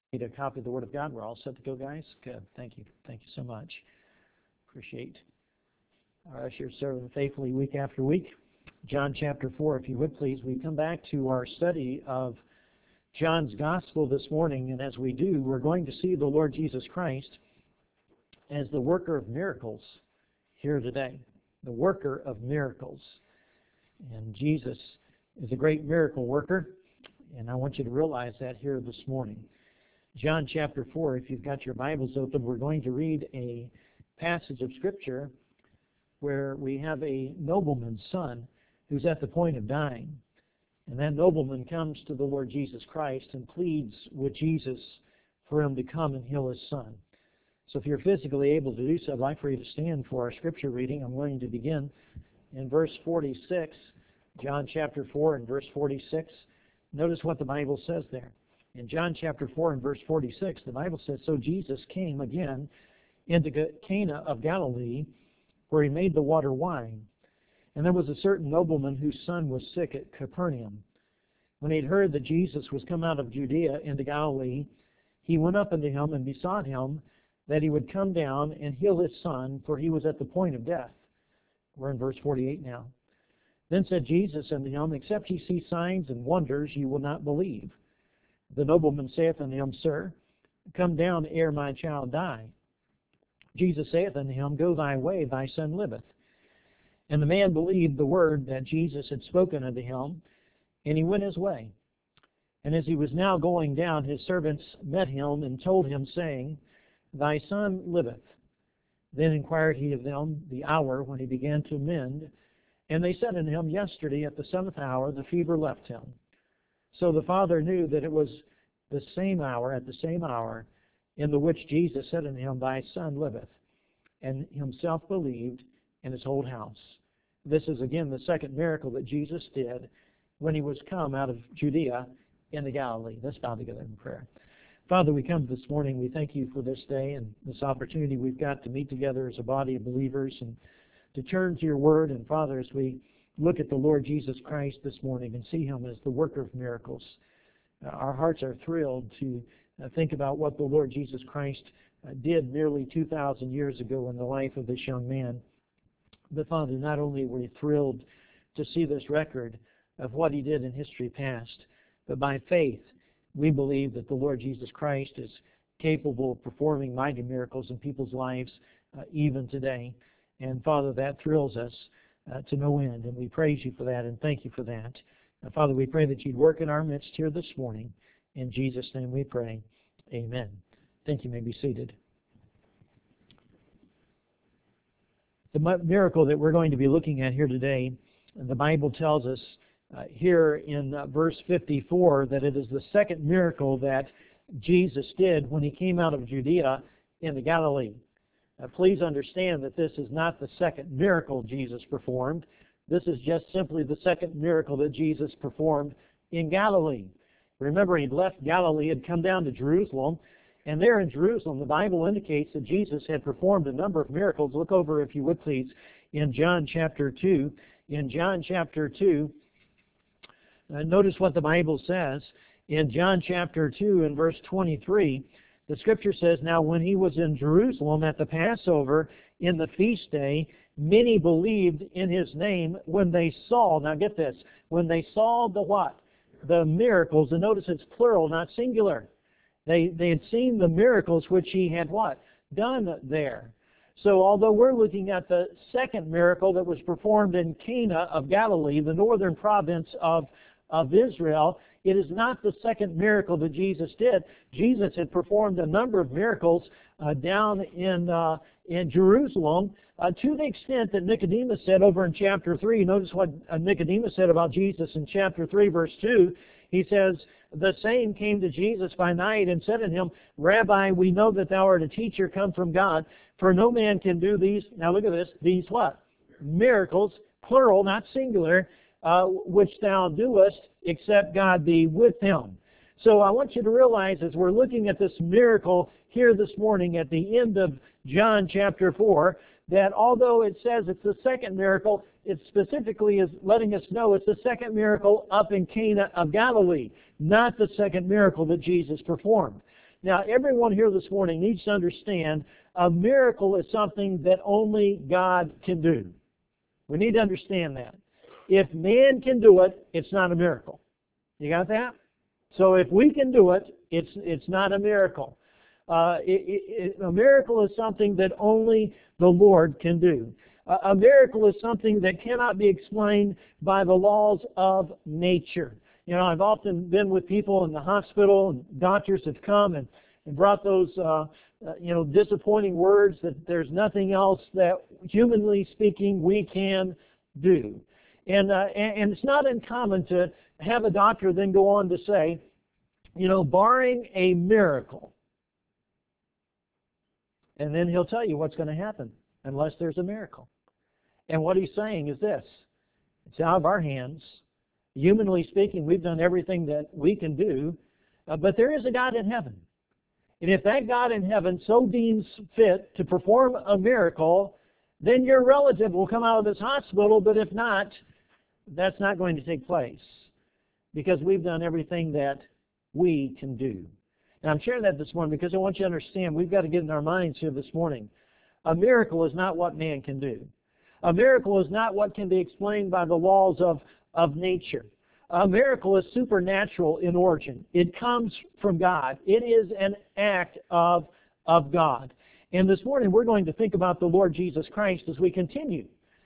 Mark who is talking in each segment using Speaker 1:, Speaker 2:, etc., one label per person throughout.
Speaker 1: Need a copy of the Word of God. We're all set to go, guys? Good. Thank you. Thank you so much. Appreciate our ushers serving faithfully week after week. John chapter 4, if you would please. We come back to our study of John's Gospel this morning, and as we do, we're going to see the Lord Jesus Christ as the worker of miracles here today. The worker of miracles. And Jesus is a great miracle worker, and I want you to realize that here this morning. John chapter 4, if you've got your Bibles open, we're going to read a passage of Scripture where we have a nobleman's son who's at the point of dying. And that nobleman comes to the Lord Jesus Christ and pleads with Jesus for him to come and heal his son. So if you're physically able to do so, I'd like for you to stand for our Scripture reading. I'm going to begin in verse 46, John chapter 4 and verse 46. Notice what the Bible says there. In John chapter 4 and verse 46, the Bible says, "So Jesus came again into Cana of Galilee, where he made the water wine. And there was a certain nobleman whose son was sick at Capernaum. When he had heard that Jesus was come out of Judea into Galilee, he went up unto him and besought him that he would come down and heal his son, for he was at the point of death." We're in verse 48 now. "Then said Jesus unto him, Except ye see signs and wonders, ye will not believe. The nobleman saith unto him, Sir, come down ere my child die. Jesus saith unto him, Go thy way, thy son liveth. And the man believed the word that Jesus had spoken unto him, and he went his way. And as he was now going down, his servants met him and told him, saying, Thy son liveth. Then inquired he of them the hour when he began to mend. And they said unto him, Yesterday at the 7th hour the fever left him. So the father knew that it was the same hour, at the same hour, in the which Jesus said unto him, Thy son liveth. And himself believed, and his whole house." This is again the second miracle that Jesus did when he was come out of Judea into Galilee. Let's bow together in prayer. Father, we come this morning. We thank you for this day and this opportunity we've got to meet together as a body of believers and to turn to your word. And Father, as we look at the Lord Jesus Christ this morning and see him as the worker of miracles, our hearts are thrilled to think about what the Lord Jesus Christ did nearly 2,000 years ago in the life of this young man. But Father, not only were we thrilled to see this record of what he did in history past, but by faith we believe that the Lord Jesus Christ is capable of performing mighty miracles in people's lives even today. And Father, that thrills us to no end, and we praise you for that and thank you for that. Father, we pray that you'd work in our midst here this morning. In Jesus' name we pray. Amen. Thank you. You may be seated. The miracle that we're going to be looking at here today, the Bible tells us here in verse 54 that it is the second miracle that Jesus did when he came out of Judea into Galilee. Please understand that this is not the second miracle Jesus performed. This is just simply the second miracle that Jesus performed in Galilee. Remember, he'd left Galilee, had come down to Jerusalem, and there in Jerusalem, the Bible indicates that Jesus had performed a number of miracles. Look over, if you would please, in John chapter 2. In John chapter 2, notice what the Bible says. In John chapter 2 and verse 23, the Scripture says, Now when he was in Jerusalem at the Passover in the feast day, many believed in his name when they saw, now get this, when they saw the what? The miracles, and notice it's plural, not singular. They had seen the miracles which he had what? Done there. So although we're looking at the second miracle that was performed in Cana of Galilee, the northern province of Israel, it is not the second miracle that Jesus did. Jesus had performed a number of miracles down in Jerusalem to the extent that Nicodemus said over in chapter 3. Notice what Nicodemus said about Jesus in chapter 3, verse 2. He says, The same came to Jesus by night and said unto him, Rabbi, we know that thou art a teacher come from God, for no man can do these, now look at this, these what? Miracles, plural, not singular, which thou doest, except God be with him. So I want you to realize as we're looking at this miracle here this morning at the end of John chapter 4, that although it says it's the second miracle, it specifically is letting us know it's the second miracle up in Cana of Galilee, not the second miracle that Jesus performed. Now, everyone here this morning needs to understand a miracle is something that only God can do. We need to understand that. If man can do it, it's not a miracle. You got that? So if we can do it, it's not a miracle. A miracle is something that only the Lord can do. A miracle is something that cannot be explained by the laws of nature. You know, I've often been with people in the hospital, and doctors have come and brought those, disappointing words that there's nothing else that, humanly speaking, we can do. And it's not uncommon to have a doctor then go on to say, barring a miracle. And then he'll tell you what's going to happen unless there's a miracle. And what he's saying is this: it's out of our hands. Humanly speaking, we've done everything that we can do, but there is a God in heaven. And if that God in heaven so deems fit to perform a miracle, then your relative will come out of this hospital, but if not, that's not going to take place because we've done everything that we can do. Now, I'm sharing that this morning because I want you to understand we've got to get in our minds here this morning. A miracle is not what man can do. A miracle is not what can be explained by the laws of nature. A miracle is supernatural in origin. It comes from God. It is an act of God. And this morning we're going to think about the Lord Jesus Christ as we continue.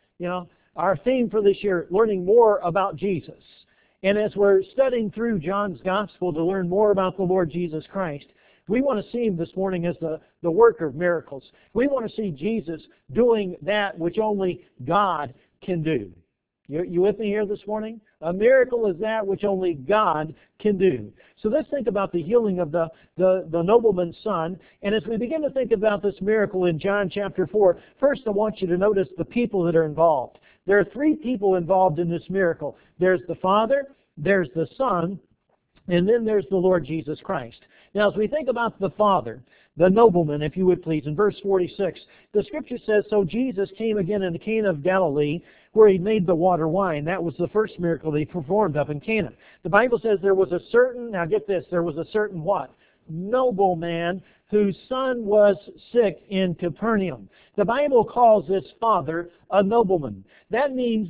Speaker 1: Our theme for this year, learning more about Jesus. And as we're studying through John's Gospel to learn more about the Lord Jesus Christ, we want to see Him this morning as the worker of miracles. We want to see Jesus doing that which only God can do. You with me here this morning? A miracle is that which only God can do. So let's think about the healing of the nobleman's son. And as we begin to think about this miracle in John chapter 4, first I want you to notice the people that are involved. There are three people involved in this miracle. There's the Father, there's the Son, and then there's the Lord Jesus Christ. Now, as we think about the Father, the nobleman, if you would please, in verse 46, the Scripture says, "So Jesus came again into Cana of Galilee, where He made the water wine." That was the first miracle that He performed up in Cana. The Bible says there was a certain, now get this, there was a certain what? Nobleman whose son was sick in Capernaum. The Bible calls this father a nobleman. That means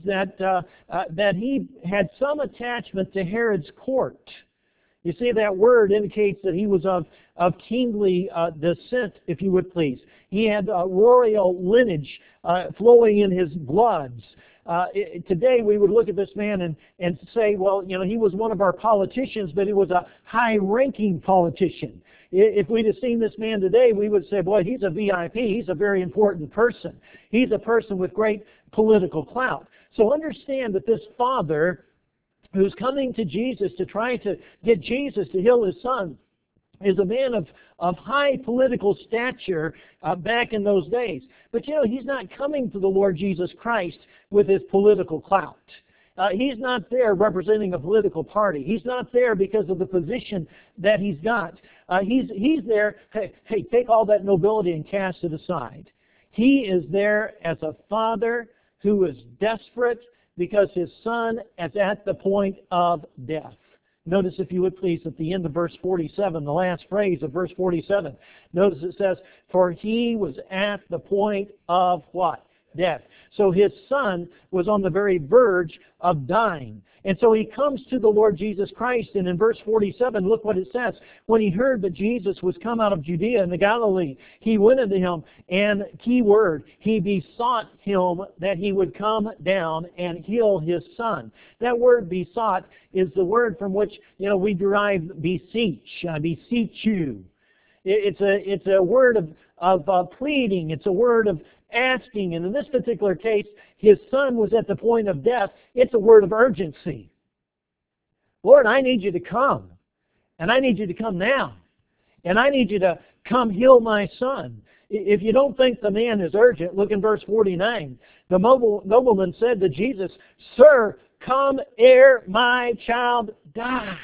Speaker 1: that he had some attachment to Herod's court. You see, that word indicates that he was of kingly descent, if you would please. He had royal lineage flowing in his bloods. Today we would look at this man and say, well, he was one of our politicians, but he was a high-ranking politician. If we'd have seen this man today, we would say, boy, he's a VIP. He's a very important person. He's a person with great political clout. So understand that this father who's coming to Jesus to try to get Jesus to heal his son is a man of high political stature back in those days. But he's not coming to the Lord Jesus Christ with his political clout. He's not there representing a political party. He's not there because of the position that he's got. He's there, hey, take all that nobility and cast it aside. He is there as a father who is desperate because his son is at the point of death. Notice, if you would please, at the end of verse 47, the last phrase of verse 47. Notice it says, "For he was at the point of" what? Death. So his son was on the very verge of dying. And so he comes to the Lord Jesus Christ, and in verse 47, look what it says. "When he heard that Jesus was come out of Judea and the Galilee, he went unto him," and key word, he besought him that he would come down and heal his son. That word besought is the word from which we derive beseech. I beseech you. It's a word of pleading. It's a word of asking. And in this particular case, his son was at the point of death. It's a word of urgency. Lord, I need you to come. And I need you to come now. And I need you to come heal my son. If you don't think the man is urgent, look in verse 49. The nobleman said to Jesus, "Sir, come ere my child die."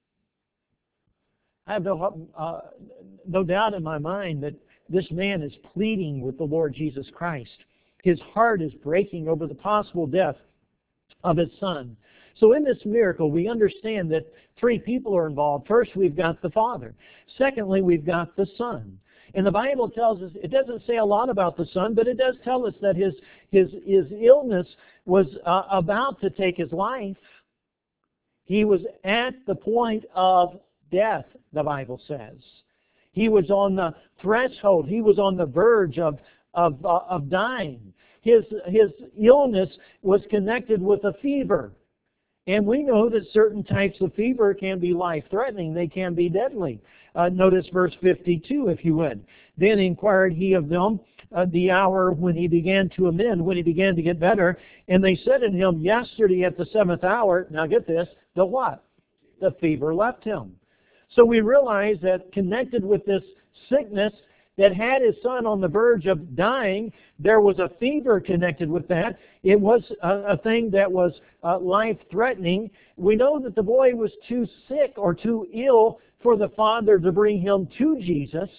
Speaker 1: I have no doubt in my mind that this man is pleading with the Lord Jesus Christ. His heart is breaking over the possible death of his son. So in this miracle, we understand that three people are involved. First, we've got the Father. Secondly, we've got the Son. And the Bible tells us, it doesn't say a lot about the Son, but it does tell us that his illness was about to take his life. He was at the point of death, the Bible says. He was on the threshold. He was on the verge of dying. His illness was connected with a fever. And we know that certain types of fever can be life-threatening. They can be deadly. Notice verse 52, if you would. Then inquired he of them the hour when he began to amend, when he began to get better. And they said unto him, yesterday at the 7th hour, now get this, the what? The fever left him. So we realize that connected with this sickness that had his son on the verge of dying, there was a fever connected with that. It was a thing that was life-threatening. We know that the boy was too sick or too ill for the father to bring him to Jesus.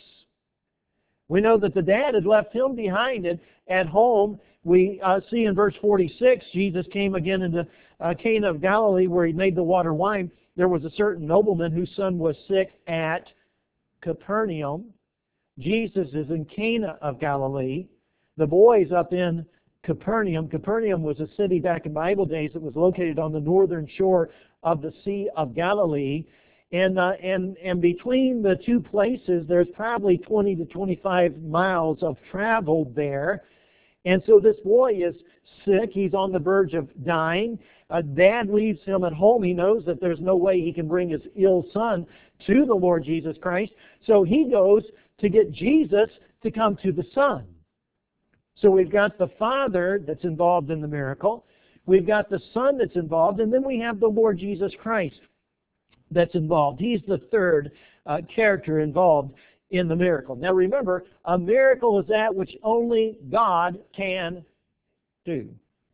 Speaker 1: We know that the dad had left him behind at home. We see in verse 46, Jesus came again into Cana of Galilee where he made the water wine. There was a certain nobleman whose son was sick at Capernaum. Jesus is in Cana of Galilee. The boy's up in Capernaum. Capernaum was a city back in Bible days that was located on the northern shore of the Sea of Galilee. And between the two places, there's probably 20 to 25 miles of travel there. And so this boy is sick. He's on the verge of dying. Dad leaves him at home. He knows that there's no way he can bring his ill son to the Lord Jesus Christ. So he goes to get Jesus to come to the Son. So we've got the Father that's involved in the miracle. We've got the Son that's involved. And then we have the Lord Jesus Christ that's involved. He's the third character involved in the miracle. Now remember, a miracle is that which only God can do,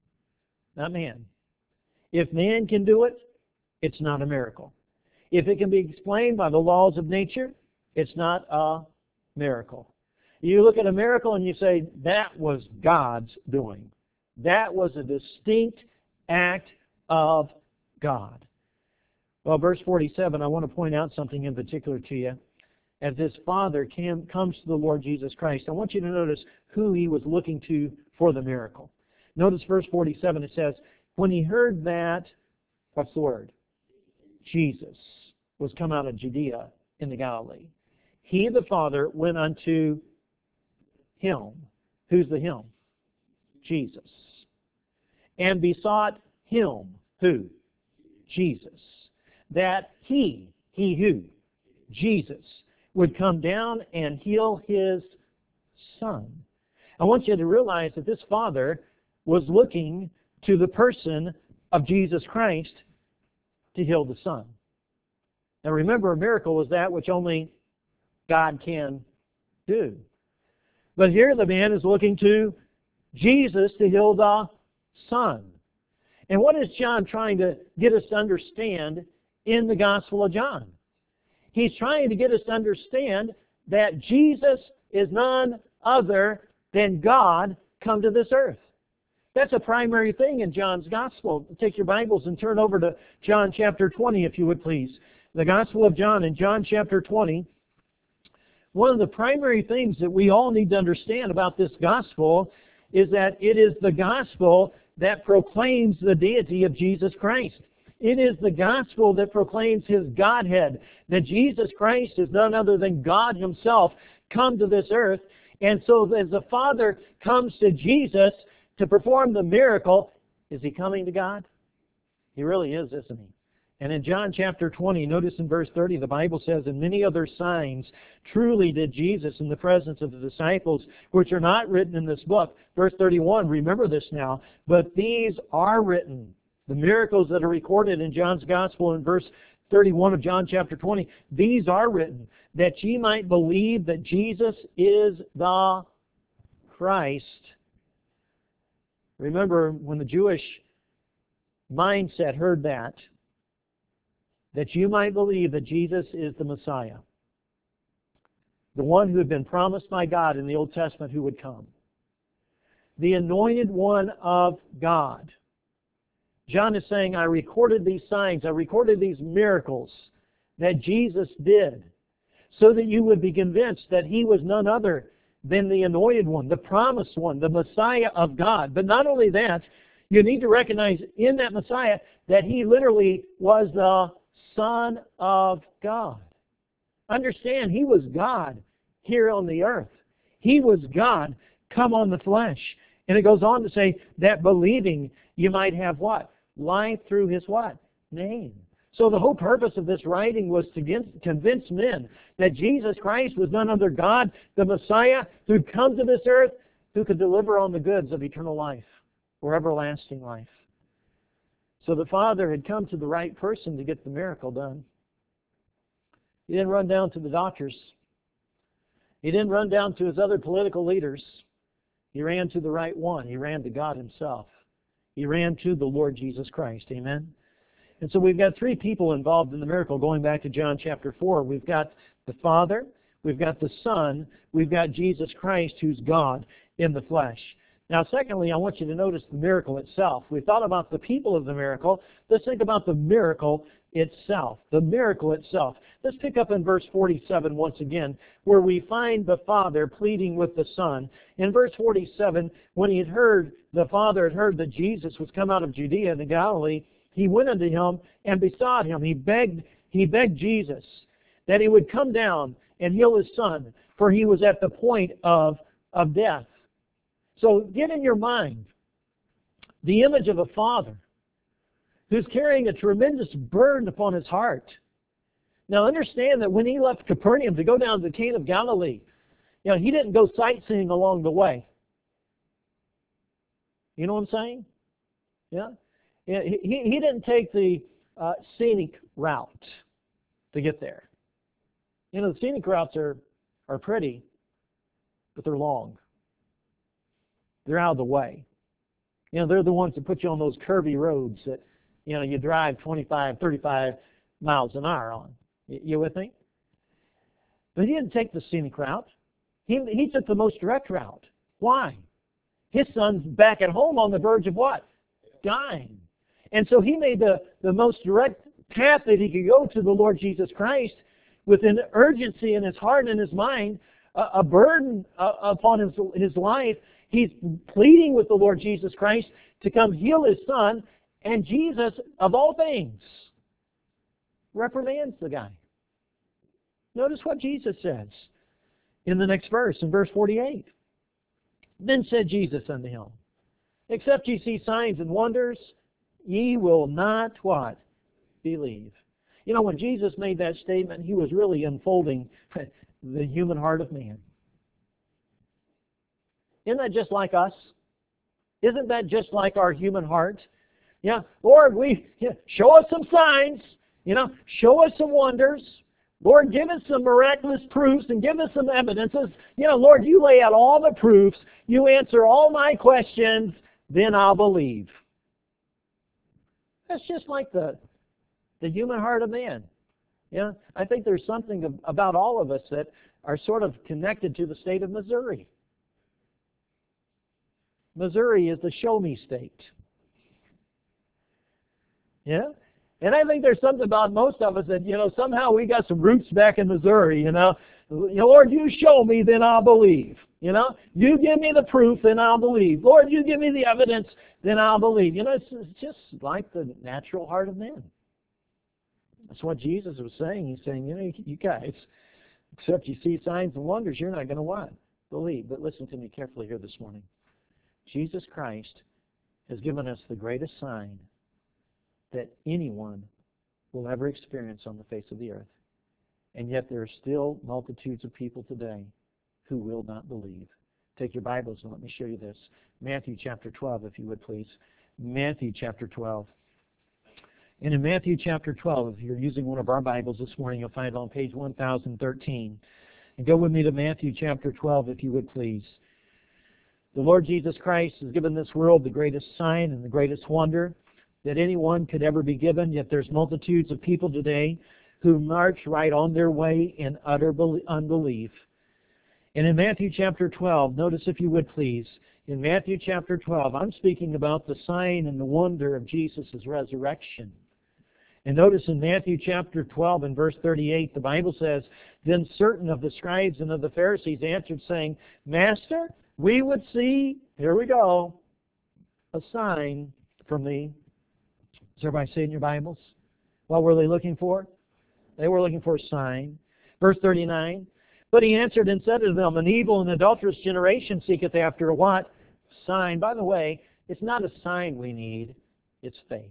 Speaker 1: not man. If man can do it, it's not a miracle. If it can be explained by the laws of nature, it's not a miracle. You look at a miracle and you say, that was God's doing. That was a distinct act of God. Well, verse 47, I want to point out something in particular to you. As this Father comes to the Lord Jesus Christ, I want you to notice who he was looking to for the miracle. Notice verse 47, it says, when he heard that, what's the word? Jesus was come out of Judea in the Galilee. He, the Father, went unto him. Who's the him? Jesus. And besought him. Who? Jesus. That he who? Jesus, would come down and heal his son. I want you to realize that this Father was looking to the person of Jesus Christ to heal the son. Now remember, a miracle is that which only God can do. But here the man is looking to Jesus to heal the son. And what is John trying to get us to understand in the Gospel of John? He's trying to get us to understand that Jesus is none other than God come to this earth. That's a primary thing in John's Gospel. Take your Bibles and turn over to John chapter 20, if you would please. The Gospel of John in John chapter 20. One of the primary things that we all need to understand about this Gospel is that it is the Gospel that proclaims the deity of Jesus Christ. It is the Gospel that proclaims His Godhead, that Jesus Christ is none other than God Himself come to this earth. And so as the Father comes to Jesus to perform the miracle, is He coming to God? He really is, isn't He? And in John chapter 20, notice in verse 30, the Bible says, and many other signs truly did Jesus in the presence of the disciples, which are not written in this book. Verse 31, remember this now, but these are written. The miracles that are recorded in John's Gospel in verse 31 of John chapter 20, these are written, that ye might believe that Jesus is the Christ. Remember, when the Jewish mindset heard that you might believe that Jesus is the Messiah, the one who had been promised by God in the Old Testament who would come, the anointed one of God, John is saying, I recorded these signs, I recorded these miracles that Jesus did so that you would be convinced that He was none other than the Anointed One, the Promised One, the Messiah of God. But not only that, you need to recognize in that Messiah that He literally was the Son of God. Understand, He was God here on the earth. He was God come on the flesh. And it goes on to say that believing you might have what? Life through His what? Name. So the whole purpose of this writing was to convince men that Jesus Christ was none other God, the Messiah, who would come to this earth, who could deliver on the goods of eternal life or everlasting life. So the Father had come to the right person to get the miracle done. He didn't run down to the doctors. He didn't run down to his other political leaders. He ran to the right one. He ran to God Himself. He ran to the Lord Jesus Christ. Amen? And so we've got three people involved in the miracle going back to John chapter 4. We've got the Father, we've got the Son, we've got Jesus Christ, who's God in the flesh. Now, secondly, I want you to notice the miracle itself. We thought about the people of the miracle. Let's think about the miracle itself. The miracle itself. Let's pick up in verse 47 once again, where we find the Father pleading with the Son. In verse 47, when the Father had heard that Jesus was come out of Judea into Galilee, He went unto Him and besought Him. He begged Jesus that He would come down and heal His Son, for he was at the point of death. So get in your mind the image of a father who's carrying a tremendous burden upon his heart. Now understand that when He left Capernaum to go down to Cana of Galilee, He didn't go sightseeing along the way. You know what I'm saying? Yeah? He didn't take the scenic route to get there. The scenic routes are pretty, but they're long. They're out of the way. They're the ones that put you on those curvy roads that, you drive 25, 35 miles an hour on. You with me? But He didn't take the scenic route. He took the most direct route. Why? His son's back at home on the verge of what? Dying. And so He made the most direct path that He could go to the Lord Jesus Christ with an urgency in His heart and His mind, a burden upon his life. He's pleading with the Lord Jesus Christ to come heal His Son, and Jesus, of all things, reprimands the guy. Notice what Jesus says in the next verse, in verse 48. Then said Jesus unto him, except ye see signs and wonders, ye will not what? Believe. When Jesus made that statement, He was really unfolding the human heart of man. Isn't that just like us? Isn't that just like our human heart? Yeah, Lord, show us some signs, show us some wonders. Lord, give us some miraculous proofs and give us some evidences. Lord, you lay out all the proofs. You answer all my questions, then I'll believe. That's just like the human heart of man. I think there's something about all of us that are sort of connected to the state of Missouri. Missouri is the show-me state. Yeah? And I think there's something about most of us that, somehow we got some roots back in Missouri, Lord, you show me, then I'll believe. You give me the proof, then I'll believe. Lord, you give me the evidence, then I'll believe. It's just like the natural heart of man. That's what Jesus was saying. He's saying, you guys, except you see signs and wonders, you're not going to what? Believe. But listen to me carefully here this morning. Jesus Christ has given us the greatest sign that anyone will ever experience on the face of the earth. And yet there are still multitudes of people today who will not believe. Take your Bibles and let me show you this. Matthew chapter 12, if you would please. Matthew chapter 12. And in Matthew chapter 12, if you're using one of our Bibles this morning, you'll find it on page 1013. And go with me to Matthew chapter 12, if you would please. The Lord Jesus Christ has given this world the greatest sign and the greatest wonder that anyone could ever be given, yet there's multitudes of people today who march right on their way in utter unbelief. And in Matthew chapter 12, notice if you would please, in Matthew chapter 12, I'm speaking about the sign and the wonder of Jesus' resurrection. And notice in Matthew chapter 12 and verse 38, the Bible says, Then certain of the scribes and of the Pharisees answered, saying, Master, we would see, here we go, a sign from thee. Does everybody see it in your Bibles? What were they looking for? They were looking for a sign. Verse 39, But he answered and said to them, An evil and adulterous generation seeketh after a what? Sign. By the way, it's not a sign we need, it's faith.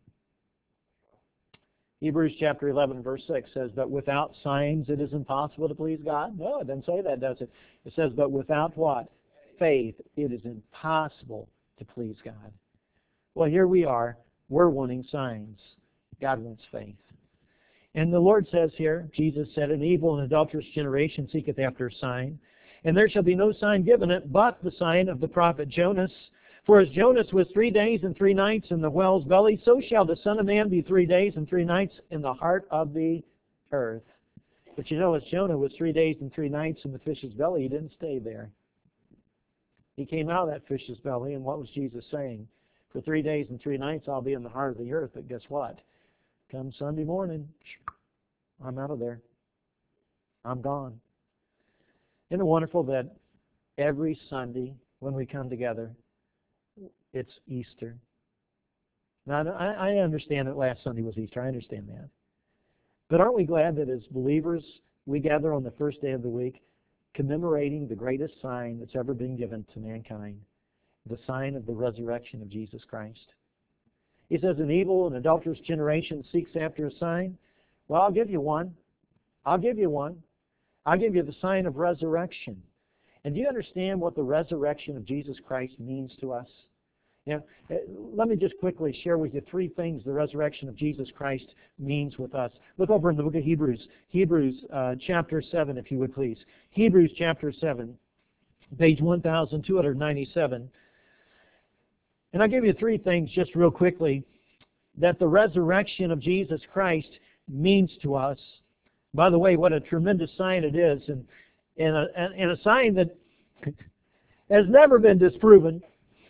Speaker 1: Hebrews chapter 11, verse 6 says, But without signs it is impossible to please God. No, it doesn't say that, does it? It says, but without what? Faith, it is impossible to please God. Well, here we are. We're wanting signs. God wants faith. And the Lord says here, Jesus said, An evil and adulterous generation seeketh after a sign, and there shall be no sign given it but the sign of the prophet Jonas. For as Jonas was 3 days and 3 nights in the whale's belly, so shall the Son of Man be 3 days and 3 nights in the heart of the earth. But you know, as Jonah was 3 days and 3 nights in the fish's belly, he didn't stay there. He came out of that fish's belly, and what was Jesus saying? For 3 days and 3 nights I'll be in the heart of the earth, but guess what? Come Sunday morning, I'm out of there. I'm gone. Isn't it wonderful that every Sunday when we come together, it's Easter? Now, I understand that last Sunday was Easter. I understand that. But aren't we glad that as believers, we gather on the first day of the week, commemorating the greatest sign that's ever been given to mankind, the sign of the resurrection of Jesus Christ? He says, An evil and adulterous generation seeks after a sign. Well, I'll give you one. I'll give you one. I'll give you the sign of resurrection. And do you understand what the resurrection of Jesus Christ means to us? You know, let me just quickly share with you 3 things the resurrection of Jesus Christ means with us. Look over in the book of Hebrews. Hebrews chapter 7, if you would please. Hebrews chapter 7, page 1297. And I'll give you 3 things just real quickly that the resurrection of Jesus Christ means to us. By the way, what a tremendous sign it is, and a sign that has never been disproven.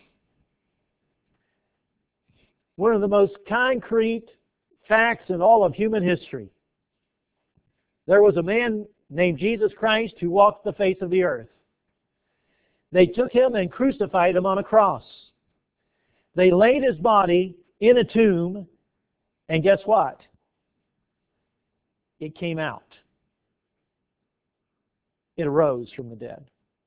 Speaker 1: One of the most concrete facts in all of human history. There was a man named Jesus Christ who walked the face of the earth. They took him and crucified him on a cross. They laid his body in a tomb, and guess what? It came out. It arose from the dead.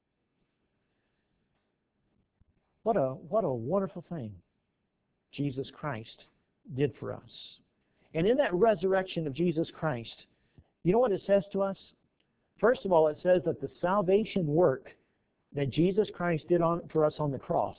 Speaker 1: What a wonderful thing Jesus Christ did for us. And in that resurrection of Jesus Christ, you know what it says to us? First of all, it says that the salvation work that Jesus Christ did for us on the cross,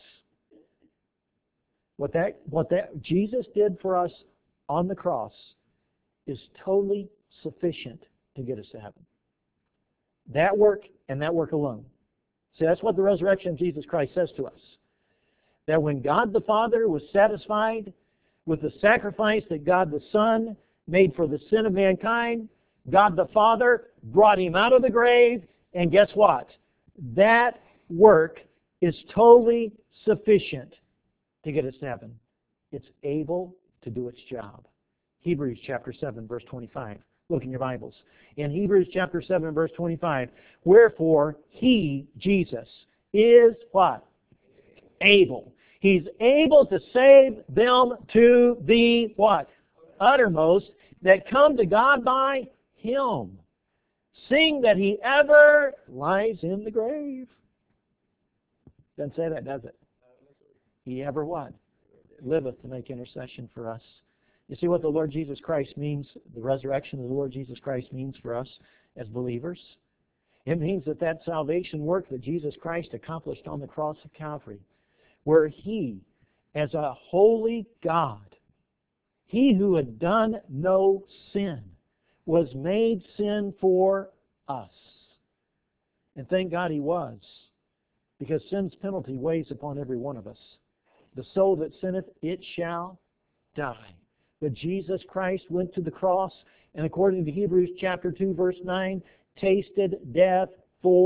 Speaker 1: what that Jesus did for us on the cross is totally sufficient to get us to heaven. That work and that work alone. See, that's what the resurrection of Jesus Christ says to us. That when God the Father was satisfied with the sacrifice that God the Son made for the sin of mankind, God the Father brought him out of the grave, and guess what? That work is totally sufficient to get us to heaven. It's able to do its job. Hebrews chapter 7, verse 25. Look in your Bibles. In Hebrews chapter 7, verse 25, Wherefore he, Jesus, is what? Able. He's able to save them to the what? Uttermost, that come to God by him, seeing that he ever lies in the grave. Doesn't say that, does it? He ever what? Liveth to make intercession for us. You see what the Lord Jesus Christ means, the resurrection of the Lord Jesus Christ means for us as believers? It means that salvation work that Jesus Christ accomplished on the cross of Calvary, where he, as a holy God, he who had done no sin, was made sin for us. And thank God he was, because sin's penalty weighs upon every one of us. The soul that sinneth, it shall die. But Jesus Christ went to the cross, and according to Hebrews chapter 2, verse 9, tasted death for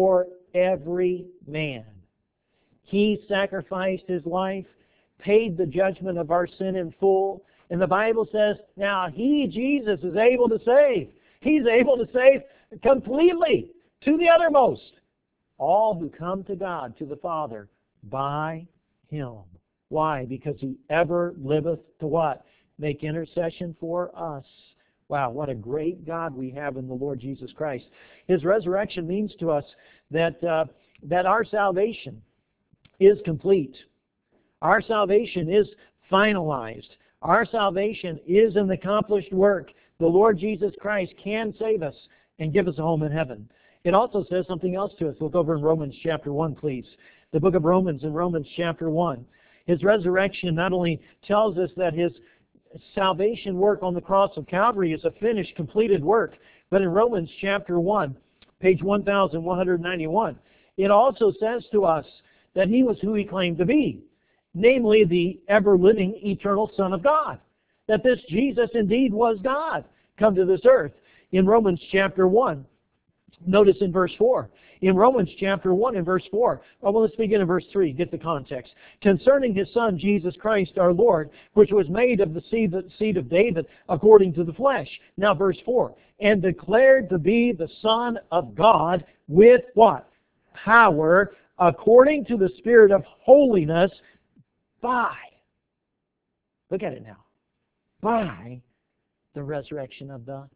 Speaker 1: every man. He sacrificed His life, paid the judgment of our sin in full. And the Bible says, now He, Jesus, is able to save. He's able to save completely, to the uttermost, all who come to God, to the Father, by Him. Why? Because He ever liveth to what? Make intercession for us. Wow, what a great God we have in the Lord Jesus Christ. His resurrection means to us that our salvation is complete. Our salvation is finalized. Our salvation is an accomplished work. The Lord Jesus Christ can save us and give us a home in heaven. It also says something else to us. Look over in Romans chapter 1, please. The book of Romans, in Romans chapter 1. His resurrection not only tells us that His salvation work on the cross of Calvary is a finished, completed work, but in Romans chapter 1, page 1191, it also says to us that He was who He claimed to be, namely the ever-living, eternal Son of God. That this Jesus indeed was God, come to this earth. In Romans chapter 1, notice in verse 4. In Romans chapter 1 and verse 4. Well, let's begin in verse 3. Get the context. Concerning His Son, Jesus Christ our Lord, which was made of the seed of David according to the flesh. Now verse 4. And declared to be the Son of God with what? Power, according to the Spirit of holiness, by. Look at it now. By the resurrection of the...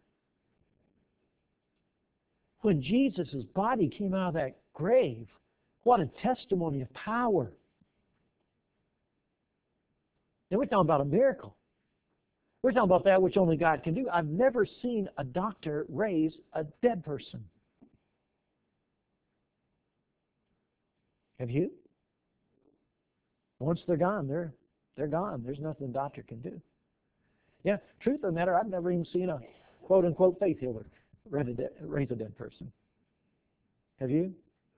Speaker 1: When Jesus' body came out of that grave, what a testimony of power. And we're talking about a miracle. We're talking about that which only God can do. I've never seen a doctor raise a dead person. Have you? Once they're gone, they're gone. There's nothing a doctor can do. Yeah, truth of the matter, I've never even seen a quote-unquote faith healer raise a dead person. Have you?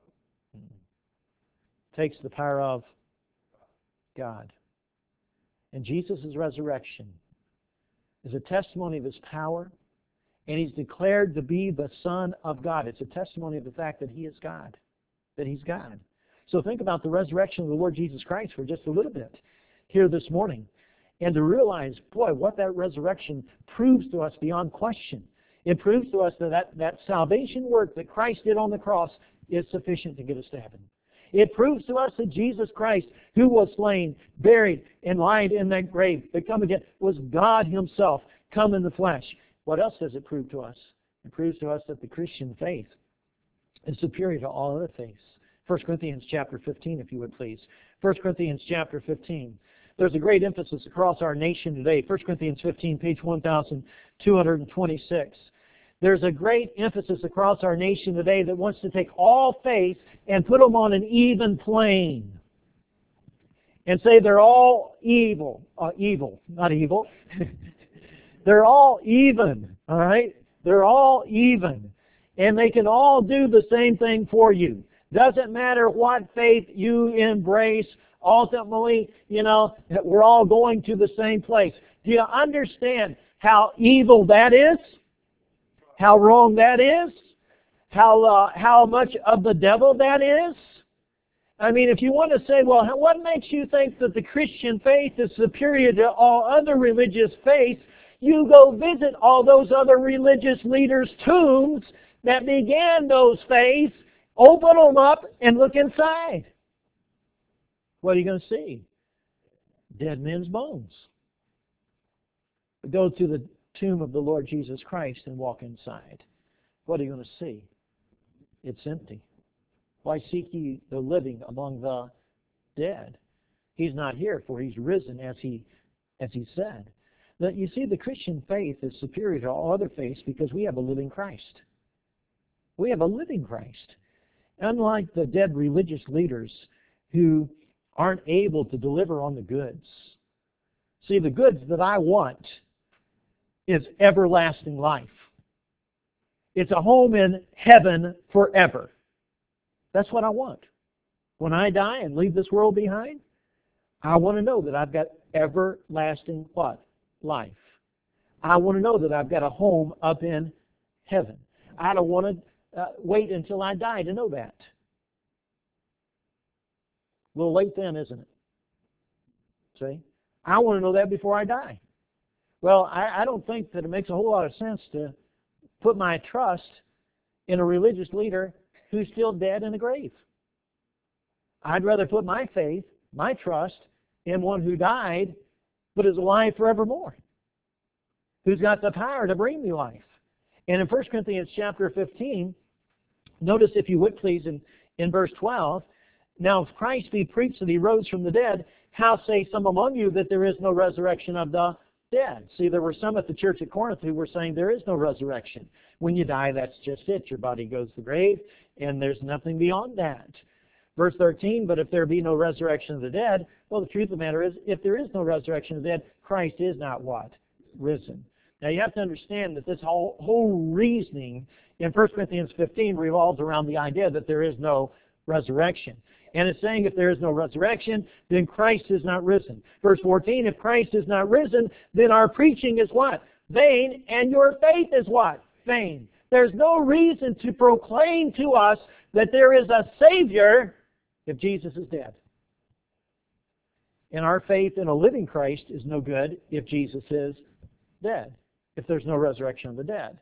Speaker 1: Takes the power of God. And Jesus' resurrection is a testimony of His power, and He's declared to be the Son of God. It's a testimony of the fact that He is God, that He's God. So think about the resurrection of the Lord Jesus Christ for just a little bit here this morning, and to realize, boy, what that resurrection proves to us beyond question. It proves to us that salvation work that Christ did on the cross is sufficient to get us to heaven. It proves to us that Jesus Christ, who was slain, buried, and lied in that grave, but come again, was God Himself, come in the flesh. What else does it prove to us? It proves to us that the Christian faith is superior to all other faiths. 1 Corinthians chapter 15, if you would please. 1 Corinthians chapter 15. There's a great emphasis across our nation today. 1 Corinthians 15, page 1226. There's a great emphasis across our nation today that wants to take all faiths and put them on an even plane and say they're all evil. Not evil. They're all even, all right? They're all even. And they can all do the same thing for you. Doesn't matter what faith you embrace. Ultimately, we're all going to the same place. Do you understand how evil that is? How wrong that is? How much of the devil that is? I mean, if you want to say, well, what makes you think that the Christian faith is superior to all other religious faiths? You go visit all those other religious leaders' tombs that began those faiths, open them up, and look inside. What are you going to see? Dead men's bones. Go to the tomb of the Lord Jesus Christ and walk inside. What are you going to see? It's empty. Why seek ye the living among the dead? He's not here, for He's risen, as he said. That you see, the Christian faith is superior to all other faiths because we have a living Christ. We have a living Christ. Unlike the dead religious leaders who aren't able to deliver on the goods. See, the goods that I want is everlasting life. It's a home in heaven forever. That's what I want. When I die and leave this world behind, I want to know that I've got everlasting what? Life. I want to know that I've got a home up in heaven. I don't want to wait until I die to know that. A little late then, isn't it? See? I want to know that before I die. Well, I don't think that it makes a whole lot of sense to put my trust in a religious leader who's still dead in the grave. I'd rather put my faith, my trust, in one who died but is alive forevermore, who's got the power to bring me life. And in 1 Corinthians chapter 15, notice, if you would please, in verse 12, now if Christ be preached that he rose from the dead, how say some among you that there is no resurrection of the dead? See, there were some at the church at Corinth who were saying there is no resurrection. When you die, that's just it. Your body goes to the grave, and there's nothing beyond that. Verse 13, but if there be no resurrection of the dead, well, the truth of the matter is, if there is no resurrection of the dead, Christ is not what? Risen. Now, you have to understand that this whole reasoning in 1 Corinthians 15 revolves around the idea that there is no resurrection. And it's saying if there is no resurrection, then Christ is not risen. Verse 14, if Christ is not risen, then our preaching is what? Vain, and your faith is what? Vain. There's no reason to proclaim to us that there is a Savior if Jesus is dead. And our faith in a living Christ is no good if Jesus is dead, if there's no resurrection of the dead.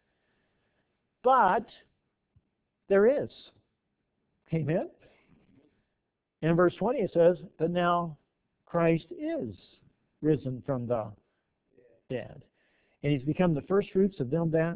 Speaker 1: But there is. Amen? In verse 20 it says, but now Christ is risen from the dead. And he's become the first fruits of them that,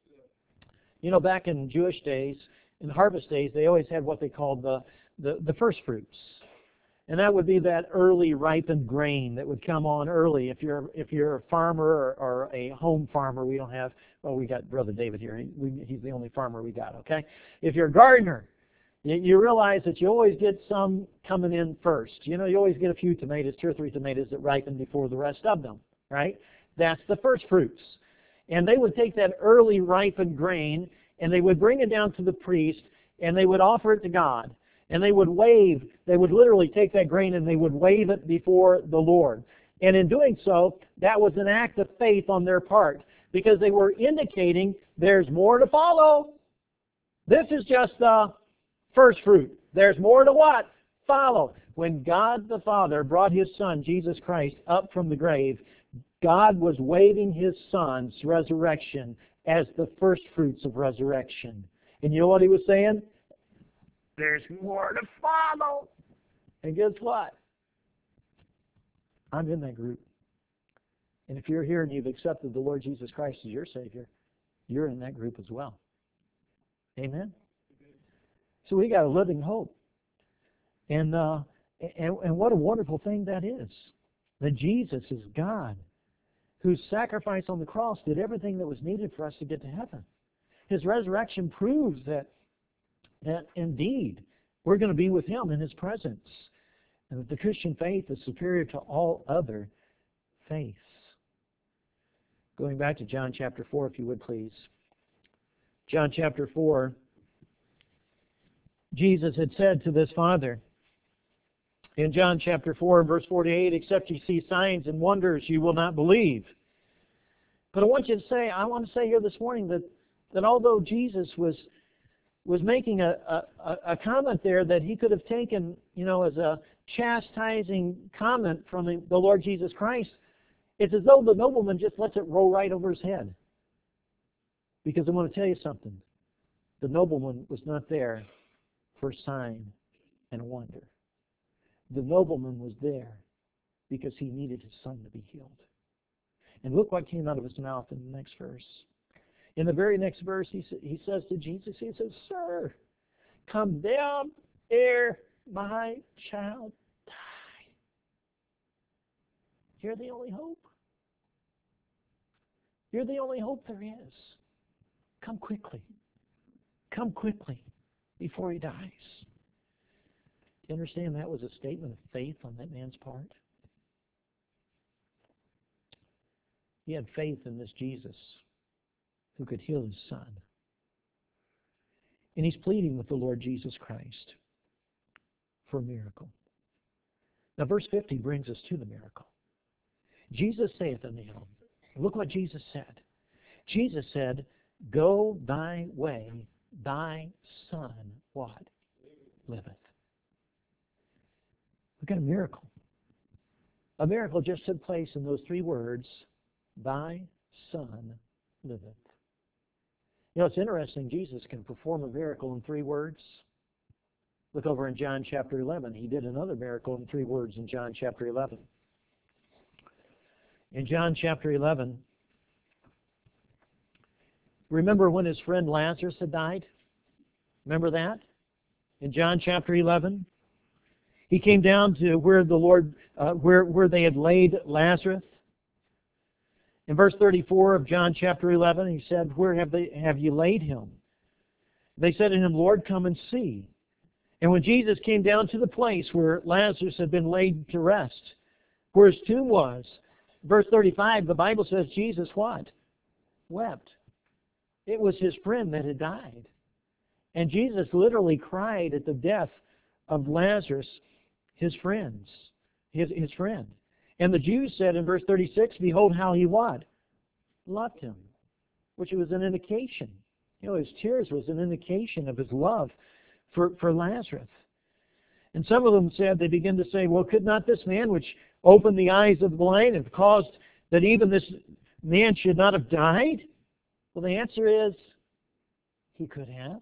Speaker 1: back in Jewish days, in harvest days, they always had what they called the first fruits. And that would be that early ripened grain that would come on early. If you're a farmer or a home farmer, we don't have, well, we got Brother David here. He's the only farmer we got, okay? If you're a gardener, you realize that you always get some coming in first. You always get a few tomatoes, 2 or 3 tomatoes that ripen before the rest of them, right? That's the first fruits. And they would take that early ripened grain and they would bring it down to the priest and they would offer it to God. And they would literally take that grain and they would wave it before the Lord. And in doing so, that was an act of faith on their part because they were indicating there's more to follow. This is just the first fruit. There's more to what? Follow. When God the Father brought His Son, Jesus Christ, up from the grave, God was waving His Son's resurrection as the first fruits of resurrection. And you know what He was saying? There's more to follow. And guess what? I'm in that group. And if you're here and you've accepted the Lord Jesus Christ as your Savior, you're in that group as well. Amen? So we got a living hope. And what a wonderful thing that is. That Jesus is God, whose sacrifice on the cross did everything that was needed for us to get to heaven. His resurrection proves that indeed we're going to be with Him in His presence. And that the Christian faith is superior to all other faiths. Going back to John chapter 4, if you would please. John chapter 4, Jesus had said to this Father, in John chapter 4, verse 48, except you see signs and wonders, you will not believe. But I want to say here this morning that although Jesus was making a comment there that he could have taken, as a chastising comment from the Lord Jesus Christ, it's as though the nobleman just lets it roll right over his head. Because I want to tell you something. The nobleman was not there for sign and wonder. The nobleman was there because he needed his son to be healed. And look what came out of his mouth in the next verse. In the very next verse, he says to Jesus, he says, Sir, come down ere my child die. You're the only hope. You're the only hope there is. Come quickly. Come quickly before he dies. Do you understand that was a statement of faith on that man's part? He had faith in this Jesus who could heal his son. And he's pleading with the Lord Jesus Christ for a miracle. Now verse 50 brings us to the miracle. Jesus saith unto him, look what Jesus said. Jesus said, go thy way, thy son, what? Liveth. miracle. A miracle just took place in those three words, thy son liveth. You know, it's interesting, Jesus can perform a miracle in three words. Look over in John chapter 11. He did another miracle in three words in John chapter 11. In John chapter 11, remember when his friend Lazarus had died? Remember that? In John chapter 11, he came down to where the Lord, where they had laid Lazarus. In verse 34 of John chapter 11, he said, "Where have you laid him?" They said to him, "Lord, come and see." And when Jesus came down to the place where Lazarus had been laid to rest, where his tomb was, verse 35, the Bible says Jesus what? Wept. It was his friend that had died. And Jesus literally cried at the death of Lazarus, his friend. And the Jews said in verse 36, behold how he what? Loved him. Which was an indication. You know, his tears was an indication of his love for Lazarus. And some of them said, they begin to say, well, could not this man which opened the eyes of the blind have caused that even this man should not have died? Well, the answer is, he could have.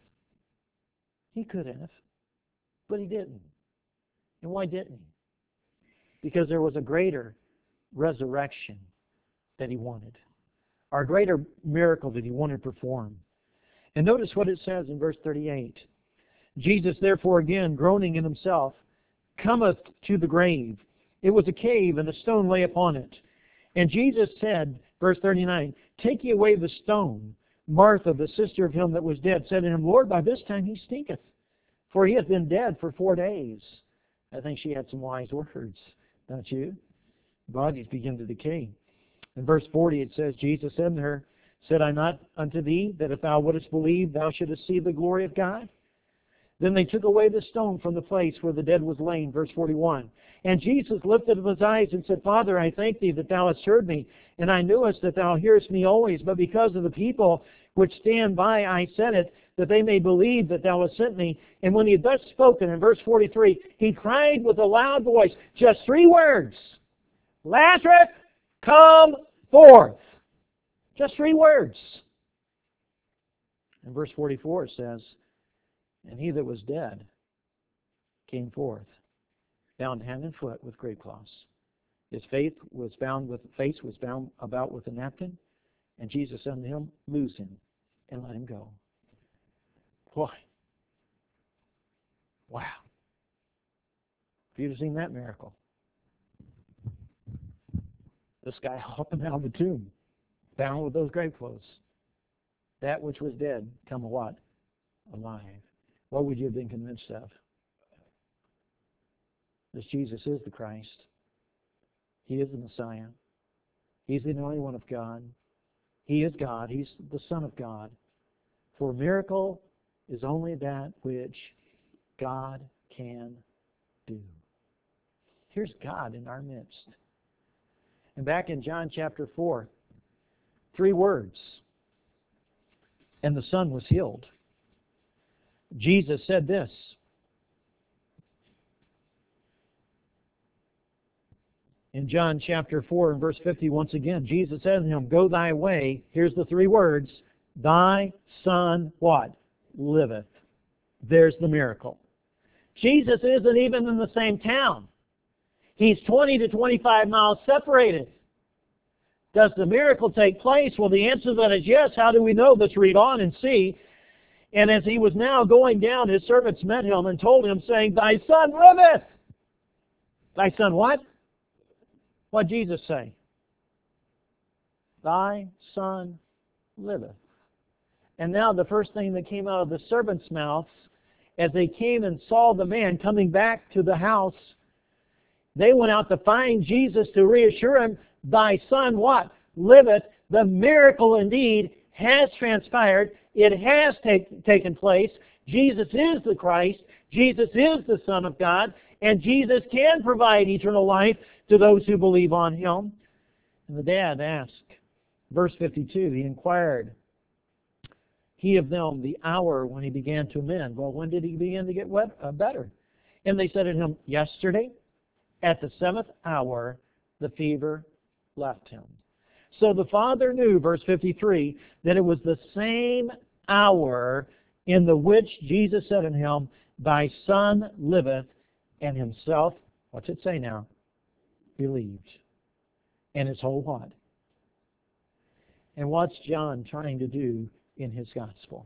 Speaker 1: He could have. But he didn't. And why didn't he? Because there was a greater resurrection that he wanted. Or a greater miracle that he wanted to perform. And notice what it says in verse 38. Jesus therefore again, groaning in himself, cometh to the grave. It was a cave, and a stone lay upon it. And Jesus said, verse 39, take ye away the stone. Martha, the sister of him that was dead, said to him, Lord, by this time he stinketh, for he hath been dead for 4 days. I think she had some wise words, don't you? Bodies begin to decay. In verse 40 it says, Jesus said unto her, said I not unto thee, that if thou wouldest believe, thou shouldest see the glory of God? Then they took away the stone from the place where the dead was laid, verse 41. And Jesus lifted up his eyes and said, Father, I thank thee that thou hast heard me, and I knewest that thou hearest me always, but because of the people which stand by I said it, that they may believe that thou hast sent me. And when he had thus spoken, in verse 43, he cried with a loud voice, just 3 words, Lazarus, come forth. Just 3 words. And verse 44 says, and he that was dead came forth, bound hand and foot with grave cloths. His face was bound about with a napkin, and Jesus said unto him, loose him and let him go. Why? Wow. If you'd have seen that miracle. This guy hopping out of the tomb, bound with those grave clothes. That which was dead come a what? Alive. What would you have been convinced of? This Jesus is the Christ. He is the Messiah. He's the only one of God. He is God. He's the Son of God. For a miracle is only that which God can do. Here's God in our midst. And back in John chapter 4, 3 words. And the son was healed. Jesus said this. In John chapter 4 and verse 50, once again, Jesus said to him, go thy way. Here's the 3 words. Thy son, what? Liveth. There's the miracle. Jesus isn't even in the same town. He's 20 to 25 miles separated. Does the miracle take place? Well, the answer to that is yes. How do we know? Let's read on and see. And as he was now going down, his servants met him and told him, saying, thy son liveth. Thy son what? What did Jesus say? Thy son liveth. And now the first thing that came out of the servants' mouths, as they came and saw the man coming back to the house, they went out to find Jesus to reassure him, thy son what? Liveth. The miracle indeed has transpired. It has taken place. Jesus is the Christ. Jesus is the Son of God. And Jesus can provide eternal life to those who believe on him. And the dad asked, verse 52, he inquired, he of them the hour when he began to mend. Well, when did he begin to get better? And they said to him, yesterday, At the seventh hour, the fever left him. So the Father knew, verse 53, that it was the same hour in the which Jesus said unto him, Thy son liveth, and himself, what's it say now? Believed. And his whole what? And what's John trying to do in his gospel?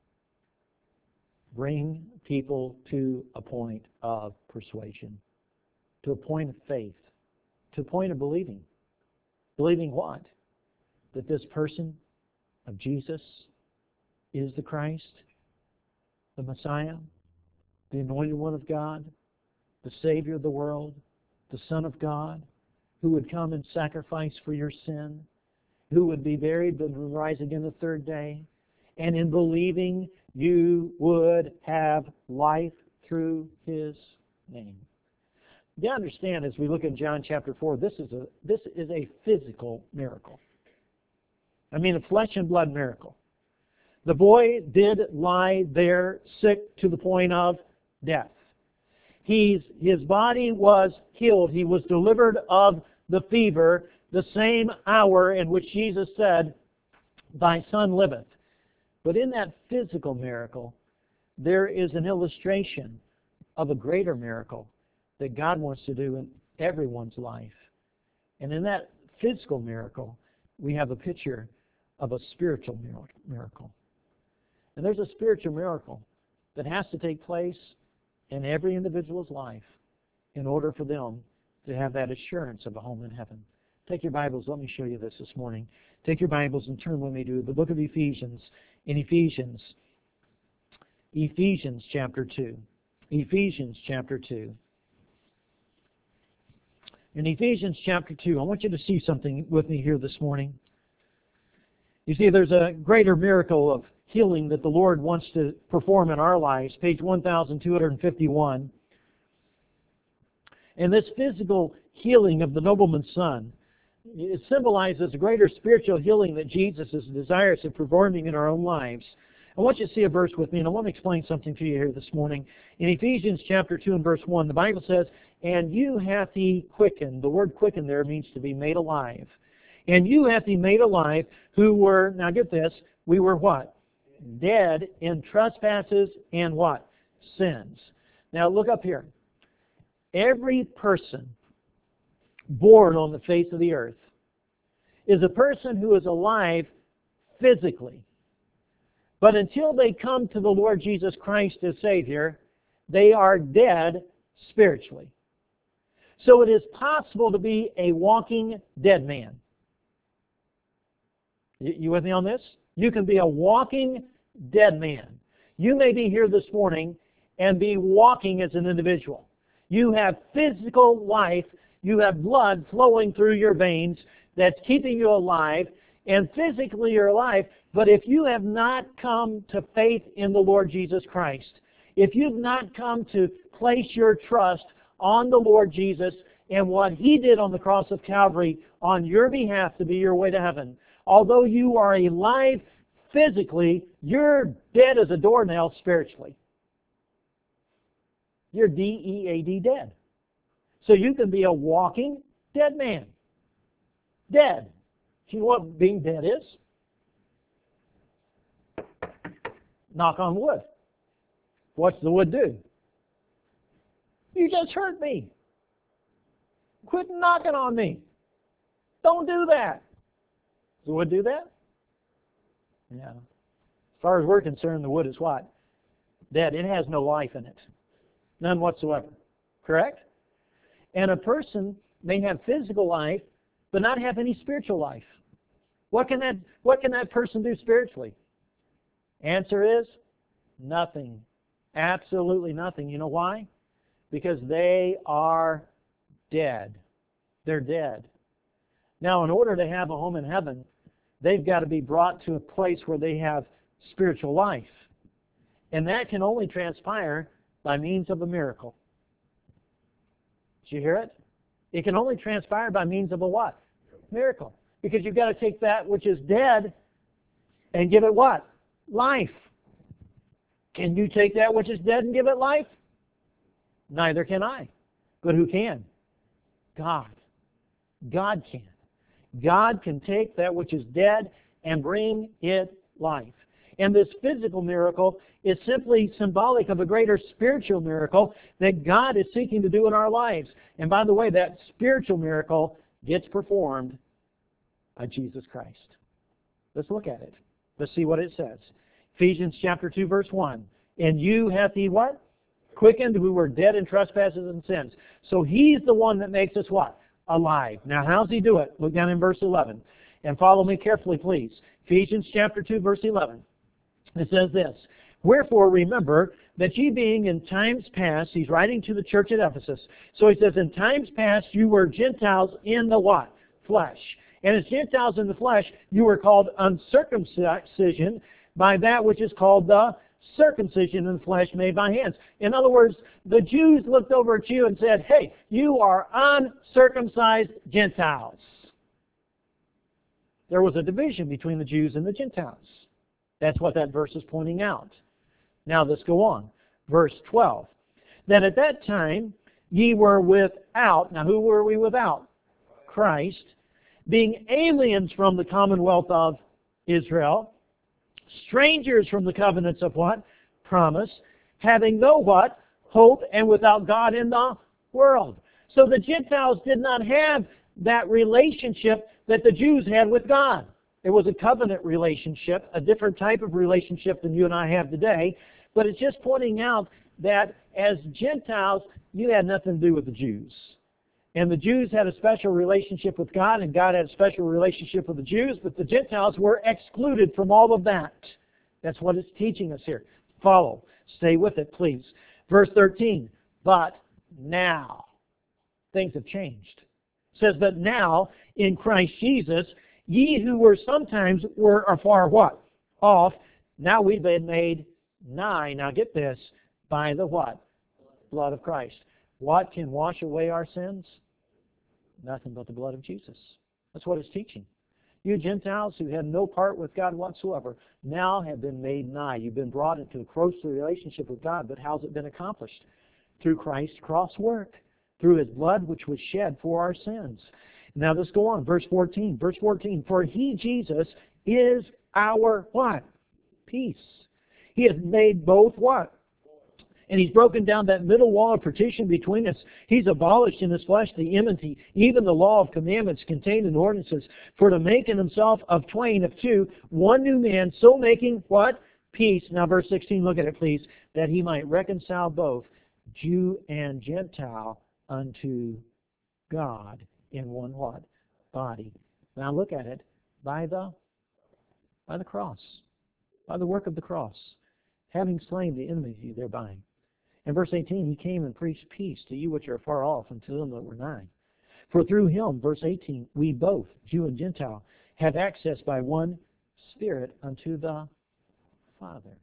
Speaker 1: Bring people to a point of persuasion, to a point of faith, to a point of believing. Believing what? That this person of Jesus is the Christ, the Messiah, the Anointed One of God, the Savior of the world, the Son of God, who would come and sacrifice for your sin, who would be buried but would rise again the third day, and in believing you would have life through His name. You understand, as we look at John chapter 4, this is a physical miracle. I mean, a flesh and blood miracle. The boy did lie there sick to the point of death. His body was healed. He was delivered of the fever the same hour in which Jesus said, Thy son liveth. But in that physical miracle, there is an illustration of a greater miracle that God wants to do in everyone's life. And in that physical miracle, we have a picture of a spiritual miracle. And there's a spiritual miracle that has to take place in every individual's life in order for them to have that assurance of a home in heaven. Take your Bibles. Let me show you this morning. Take your Bibles and turn with me to the book of Ephesians. In Ephesians chapter 2. Ephesians chapter 2. In Ephesians chapter 2, I want you to see something with me here this morning. You see, there's a greater miracle of healing that the Lord wants to perform in our lives. Page 1251. And this physical healing of the nobleman's son, it symbolizes a greater spiritual healing that Jesus is desirous of performing in our own lives. I want you to see a verse with me, and I want to explain something to you here this morning. In Ephesians chapter 2 and verse 1, the Bible says, And you hath He quickened. The word quickened there means to be made alive. And you hath He made alive who were, now get this, we were what? Dead in trespasses and what? Sins. Now look up here. Every person born on the face of the earth is a person who is alive physically. But until they come to the Lord Jesus Christ as Savior, they are dead spiritually. So it is possible to be a walking dead man. You with me on this? You can be a walking dead man. You may be here this morning and be walking as an individual. You have physical life. You have blood flowing through your veins that's keeping you alive, and physically you're alive. But if you have not come to faith in the Lord Jesus Christ, if you've not come to place your trust on the Lord Jesus and what He did on the cross of Calvary on your behalf to be your way to heaven, although you are alive physically, you're dead as a doornail spiritually. You're D-E-A-D, dead. So you can be a walking dead man. Dead. Do you know what being dead is? Knock on wood. What's the wood do? You just hurt me. Quit knocking on me. Don't do that. Does the wood do that? Yeah. As far as we're concerned, the wood is what? Dead. It has no life in it. None whatsoever. Correct? And a person may have physical life, but not have any spiritual life. What can that person do spiritually? Answer is nothing. Absolutely nothing. You know why? Because they are dead. They're dead. Now, in order to have a home in heaven, they've got to be brought to a place where they have spiritual life. And that can only transpire by means of a miracle. Did you hear it? It can only transpire by means of a what? Miracle. Because you've got to take that which is dead and give it what? Life. Can you take that which is dead and give it life? Neither can I. But who can? God. God can. God can take that which is dead and bring it life. And this physical miracle is simply symbolic of a greater spiritual miracle that God is seeking to do in our lives. And by the way, that spiritual miracle gets performed by Jesus Christ. Let's look at it. Let's see what it says. Ephesians chapter 2, verse 1. And you hath he what? Quickened, who were dead in trespasses and sins. So He's the one that makes us what? Alive. Now, how does He do it? Look down in verse 11. And follow me carefully, please. Ephesians chapter 2, verse 11. It says this, wherefore remember that ye being in times past, he's writing to the church at Ephesus. So he says, in times past you were Gentiles in the what? Flesh. And as Gentiles in the flesh, you were called uncircumcision by that which is called the circumcision in the flesh made by hands. In other words, the Jews looked over at you and said, hey, you are uncircumcised Gentiles. There was a division between the Jews and the Gentiles. That's what that verse is pointing out. Now let's go on. Verse 12. That at that time ye were without. Now who were we without? Christ. Being aliens from the commonwealth of Israel. Strangers from the covenants of what? Promise. Having no what? Hope, and without God in the world. So the Gentiles did not have that relationship that the Jews had with God. It was a covenant relationship, a different type of relationship than you and I have today. But it's just pointing out that as Gentiles, you had nothing to do with the Jews. And the Jews had a special relationship with God, and God had a special relationship with the Jews, but the Gentiles were excluded from all of that. That's what it's teaching us here. Follow. Stay with it, please. Verse 13. But now, things have changed. It says, but now, in Christ Jesus, ye who were sometimes were afar what? Off. Now we've been made nigh. Now get this. By the what? Blood of Christ. What can wash away our sins? Nothing but the blood of Jesus. That's what it's teaching. You Gentiles who had no part with God whatsoever now have been made nigh. You've been brought into a closer relationship with God. But how's it been accomplished? Through Christ's cross work. Through His blood which was shed for our sins. Now let's go on. Verse 14. Verse 14. For He, Jesus, is our what? Peace. He has made both what? And He's broken down that middle wall of partition between us. He's abolished in His flesh the enmity, even the law of commandments contained in ordinances, for to make in Himself of twain, of two, one new man, so making what? Peace. Now verse 16, look at it please. That He might reconcile both Jew and Gentile unto God in one what? Body. Now look at it. By the cross. By the work of the cross. Having slain the enmity thereby. In verse 18, He came and preached peace to you which are far off and to them that were nigh. For through Him, verse 18, we both, Jew and Gentile, have access by one Spirit unto the Father.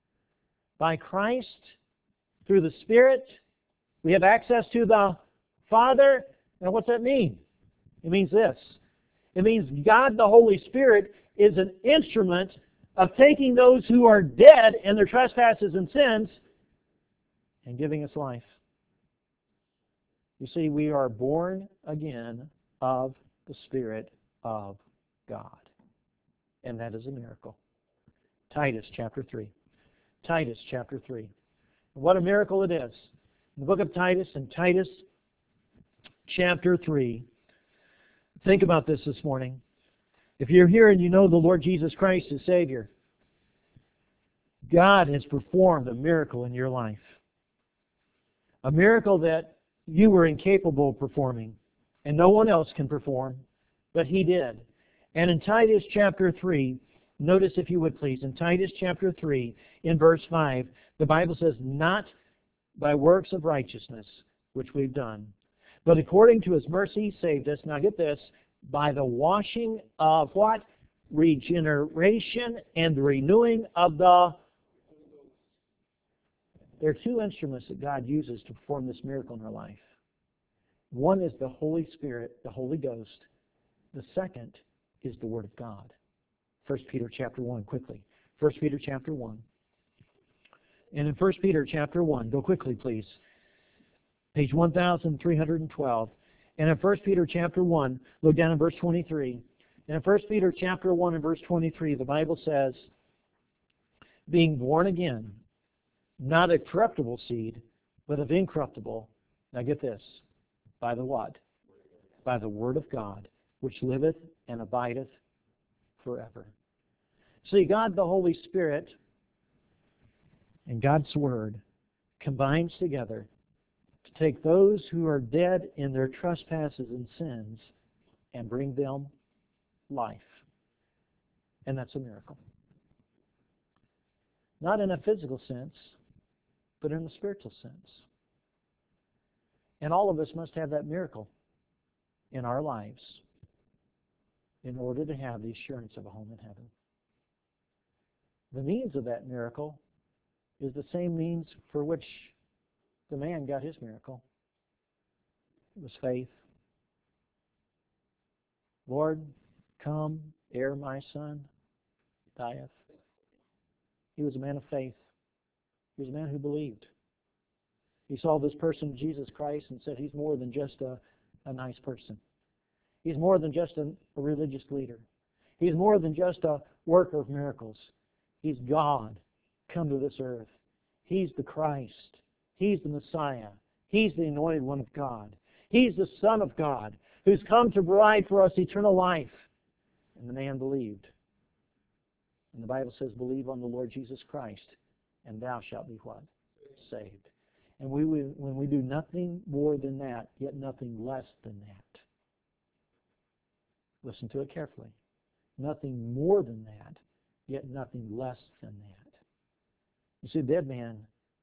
Speaker 1: By Christ, through the Spirit, we have access to the Father. Now what's that mean? It means this. It means God the Holy Spirit is an instrument of taking those who are dead in their trespasses and sins and giving us life. You see, we are born again of the Spirit of God. And that is a miracle. Titus chapter 3. Titus chapter 3. What a miracle it is. In the book of Titus, in Titus chapter 3, think about this morning. If you're here and you know the Lord Jesus Christ as Savior, God has performed a miracle in your life. A miracle that you were incapable of performing, and no one else can perform, but He did. And in Titus chapter 3, notice if you would please, in Titus chapter 3, in verse 5, the Bible says, not by works of righteousness, which we've done, but according to His mercy He saved us. Now get this, by the washing of what? Regeneration and the renewing of the... There are two instruments that God uses to perform this miracle in our life. One is the Holy Spirit, the Holy Ghost. The second is the Word of God. 1 Peter chapter 1, quickly. 1 Peter chapter 1. And in 1 Peter chapter 1, go quickly please. Page 1312. And in 1 Peter chapter 1, look down in verse 23. And in 1 Peter chapter 1 and verse 23, the Bible says, being born again, not of corruptible seed, but of incorruptible. Now get this. By the what? By the word of God, which liveth and abideth forever. See, God the Holy Spirit and God's Word combines together to take those who are dead in their trespasses and sins and bring them life. And that's a miracle. Not in a physical sense, but in a spiritual sense. And all of us must have that miracle in our lives in order to have the assurance of a home in heaven. The means of that miracle is the same means for which the man got his miracle. It was faith. Lord, come, ere my son dieth. He was a man of faith. He was a man who believed. He saw this person, Jesus Christ, and said he's more than just a nice person. He's more than just a religious leader. He's more than just a worker of miracles. He's God come to this earth. He's the Christ. He's the Messiah. He's the anointed one of God. He's the Son of God who's come to provide for us eternal life. And the man believed. And the Bible says, believe on the Lord Jesus Christ, and thou shalt be what? Saved. And when we do nothing more than that, yet nothing less than that, listen to it carefully. Nothing more than that, yet nothing less than that. You see, dead man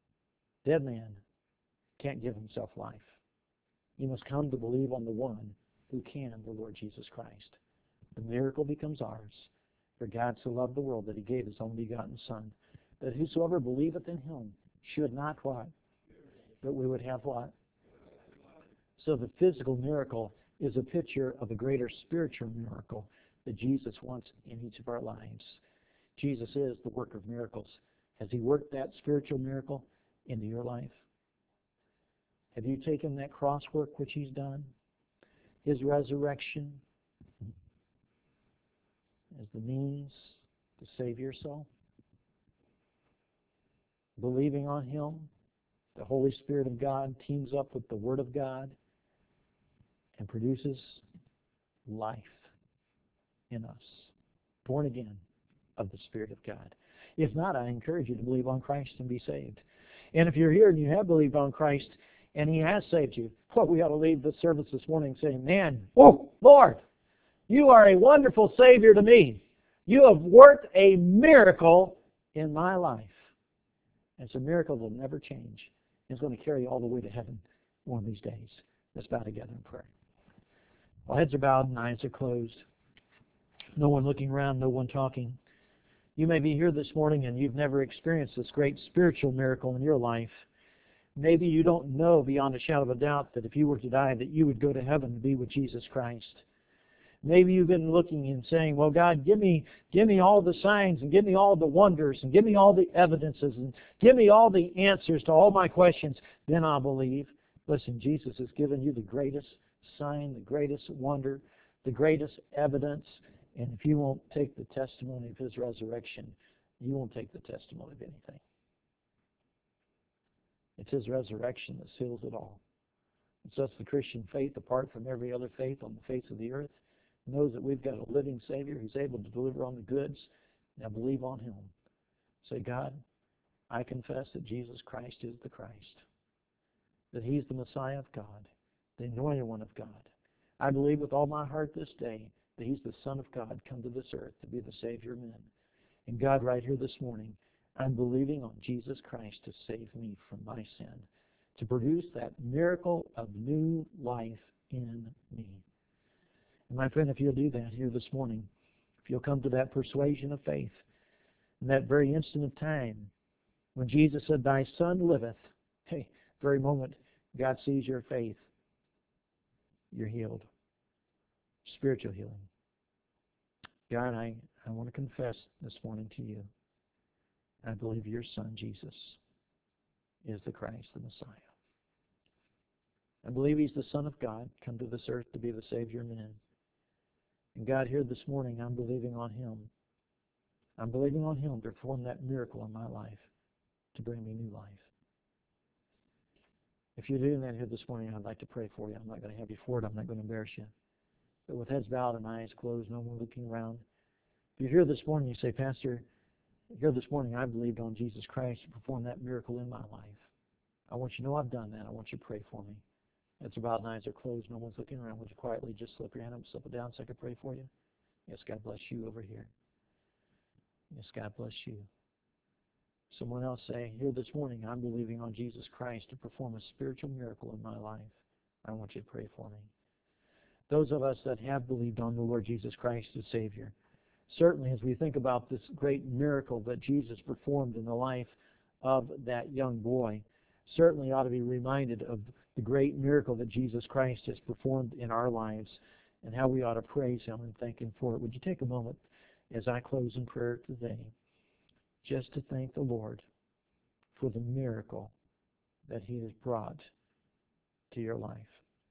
Speaker 1: can't give himself life. He must come to believe on the one who can, the Lord Jesus Christ. The miracle becomes ours. For God so loved the world that he gave his only begotten Son, that whosoever believeth in him should not what? But we would have what? So the physical miracle is a picture of a greater spiritual miracle that Jesus wants in each of our lives. Jesus is the worker of miracles. Has he worked that spiritual miracle into your life? Have you taken that cross work which he's done? His resurrection as the means to save your soul? Believing on him, the Holy Spirit of God teams up with the Word of God and produces life in us. Born again of the Spirit of God. If not, I encourage you to believe on Christ and be saved. And if you're here and you have believed on Christ and he has saved you, well, we ought to leave the service this morning saying, man, oh, Lord, you are a wonderful Savior to me. You have worked a miracle in my life. And it's a miracle that will never change. It's going to carry you all the way to heaven one of these days. Let's bow together in prayer. All heads are bowed and eyes are closed. No one looking around, no one talking. You may be here this morning and you've never experienced this great spiritual miracle in your life. Maybe you don't know beyond a shadow of a doubt that if you were to die that you would go to heaven to be with Jesus Christ. Maybe you've been looking and saying, well, God, give me all the signs and give me all the wonders and give me all the evidences and give me all the answers to all my questions. Then I'll believe. Listen, Jesus has given you the greatest sign, the greatest wonder, the greatest evidence. And if you won't take the testimony of his resurrection, you won't take the testimony of anything. It's his resurrection that seals it all. And so that's the Christian faith, apart from every other faith on the face of the earth. Knows that we've got a living Savior who's able to deliver on the goods. Now believe on him. Say, God, I confess that Jesus Christ is the Christ, that he's the Messiah of God, the anointed one of God. I believe with all my heart this day that he's the Son of God come to this earth to be the Savior of men. And God, right here this morning, I'm believing on Jesus Christ to save me from my sin, to produce that miracle of new life in me. And my friend, if you'll do that here this morning, if you'll come to that persuasion of faith, in that very instant of time, when Jesus said, thy Son liveth, hey, very moment, God sees your faith. You're healed. Spiritual healing. God, I want to confess this morning to you. I believe your Son, Jesus, is the Christ, the Messiah. I believe He's the Son of God, come to this earth to be the Savior of men. And God, here this morning, I'm believing on Him. I'm believing on Him to perform that miracle in my life, to bring me new life. If you're doing that here this morning, I'd like to pray for you. I'm not going to have you forward. I'm not going to embarrass you. But with heads bowed and eyes closed, no one looking around. If you're here this morning, you say, Pastor, here this morning I believed on Jesus Christ to perform that miracle in my life. I want you to know I've done that. I want you to pray for me. Heads are bowed and eyes are closed. No one's looking around. Would you quietly just slip your hand up, slip it down so I can pray for you? Yes, God bless you over here. Yes, God bless you. Someone else say, here this morning I'm believing on Jesus Christ to perform a spiritual miracle in my life. I want you to pray for me. Those of us that have believed on the Lord Jesus Christ as Savior, certainly as we think about this great miracle that Jesus performed in the life of that young boy, certainly ought to be reminded of the great miracle that Jesus Christ has performed in our lives and how we ought to praise Him and thank Him for it. Would you take a moment as I close in prayer today just to thank the Lord for the miracle that He has brought to your life.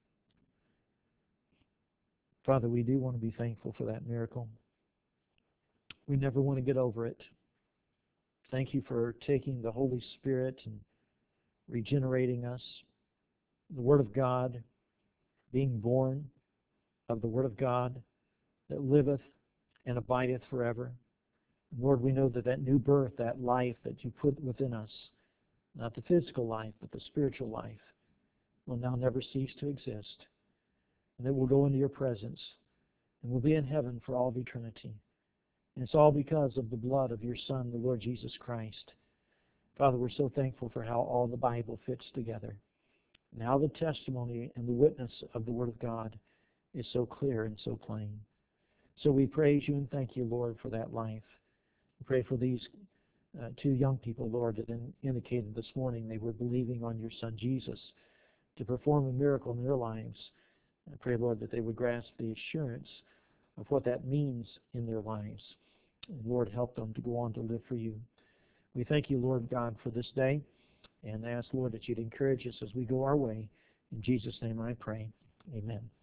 Speaker 1: Father, we do want to be thankful for that miracle. We never want to get over it. Thank you for taking the Holy Spirit and regenerating us. The Word of God, being born of the Word of God that liveth and abideth forever. Lord, we know that that new birth, that life that you put within us, not the physical life, but the spiritual life, will now never cease to exist. And that we'll go into your presence and we'll be in heaven for all of eternity. And it's all because of the blood of your Son, the Lord Jesus Christ. Father, we're so thankful for how all the Bible fits together. And how the testimony and the witness of the Word of God is so clear and so plain. So we praise you and thank you, Lord, for that life. We pray for these two young people, Lord, that indicated this morning they were believing on your Son Jesus to perform a miracle in their lives. I pray, Lord, that they would grasp the assurance of what that means in their lives. And Lord, help them to go on to live for you. We thank you, Lord God, for this day, and ask, Lord, that you'd encourage us as we go our way. In Jesus' name I pray. Amen.